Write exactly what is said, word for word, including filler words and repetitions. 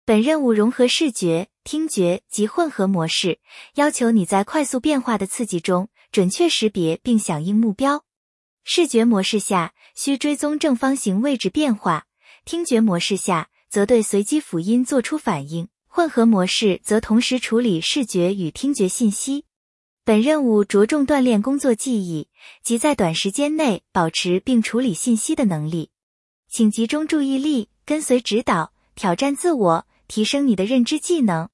本任务融合视觉、听觉及混合模式，要求你在快速变化的刺激中，准确识别并响应目标。视觉模式下，需追踪正方形位置变化；听觉模式下，则对随机辅音做出反应；混合模式则同时处理视觉与听觉信息。本任务着重锻炼工作记忆，即在短时间内保持并处理信息的能力。请集中注意力，跟随指导，挑战自我，提升你的认知技能。